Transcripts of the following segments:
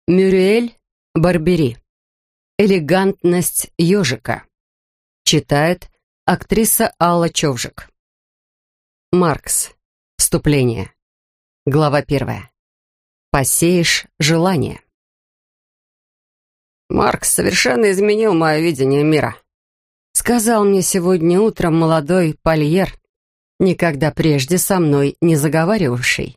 Мюриэль Барбери. «Элегантность ежика». Читает актриса Алла Човжик. Маркс. Вступление. Глава 1. Посеешь желание. «Маркс совершенно изменил мое видение мира», — сказал мне сегодня утром молодой Польер, никогда прежде со мной не заговаривавший.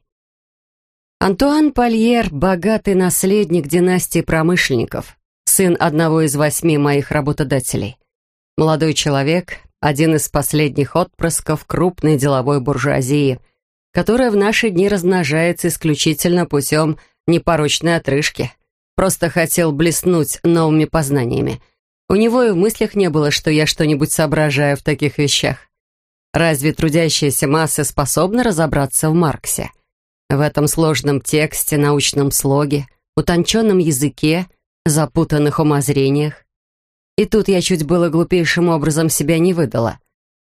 Антуан Польер — богатый наследник династии промышленников, сын одного из 8 моих работодателей. Молодой человек — один из последних отпрысков крупной деловой буржуазии, которая в наши дни размножается исключительно путем непорочной отрыжки. Просто хотел блеснуть новыми познаниями. У него и в мыслях не было, что я что-нибудь соображаю в таких вещах. Разве трудящаяся масса способна разобраться в Марксе? В этом сложном тексте, научном слоге, утонченном языке, запутанных умозрениях. И тут я чуть было глупейшим образом себя не выдала.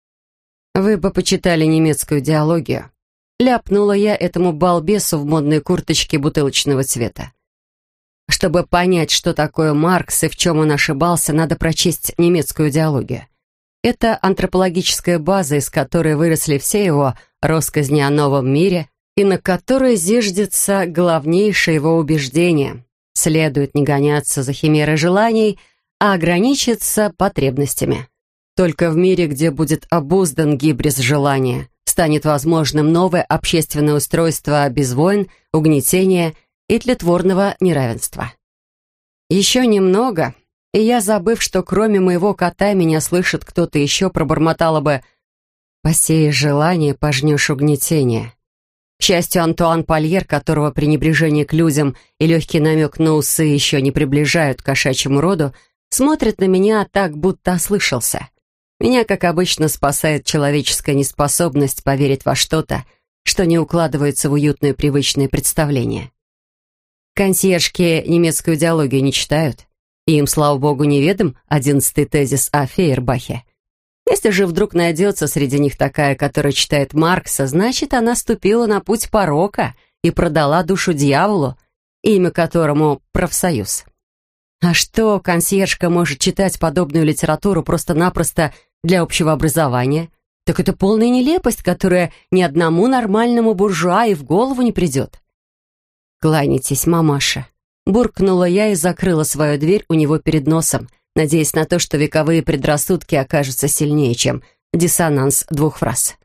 Вы бы почитали немецкую диалогию. Ляпнула я этому балбесу в модной курточке бутылочного цвета. Чтобы понять, что такое Маркс и в чем он ошибался, надо прочесть немецкую диалогию. Это антропологическая база, из которой выросли все его россказни о новом мире, и на которой зиждется главнейшее его убеждение: следует не гоняться за химерой желаний, а ограничиться потребностями. Только в мире, где будет обуздан гибрис желания, станет возможным новое общественное устройство без войн, угнетения и тлетворного неравенства. Еще немного, и я, забыв, что кроме моего кота меня слышит кто-то еще, пробормотала бы: «Посеешь желание, пожнешь угнетение». К счастью, Антуан Польер, которого пренебрежение к людям и легкий намек на усы еще не приближают к кошачьему роду, смотрит на меня так, будто ослышался. Меня, как обычно, спасает человеческая неспособность поверить во что-то, что не укладывается в уютное привычное представление. Консьержки немецкую диалогию не читают, и им, слава богу, неведом 11-й тезис о Фейербахе. Если же вдруг найдется среди них такая, которая читает Маркса, значит, она ступила на путь порока и продала душу дьяволу, имя которому профсоюз. А что, консьержка может читать подобную литературу просто-напросто для общего образования? Так это полная нелепость, которая ни одному нормальному буржуа и в голову не придет. «Кланяйтесь, мамаша», — буркнула я и закрыла свою дверь у него перед носом, надеясь на то, что вековые предрассудки окажутся сильнее, чем диссонанс двух фраз.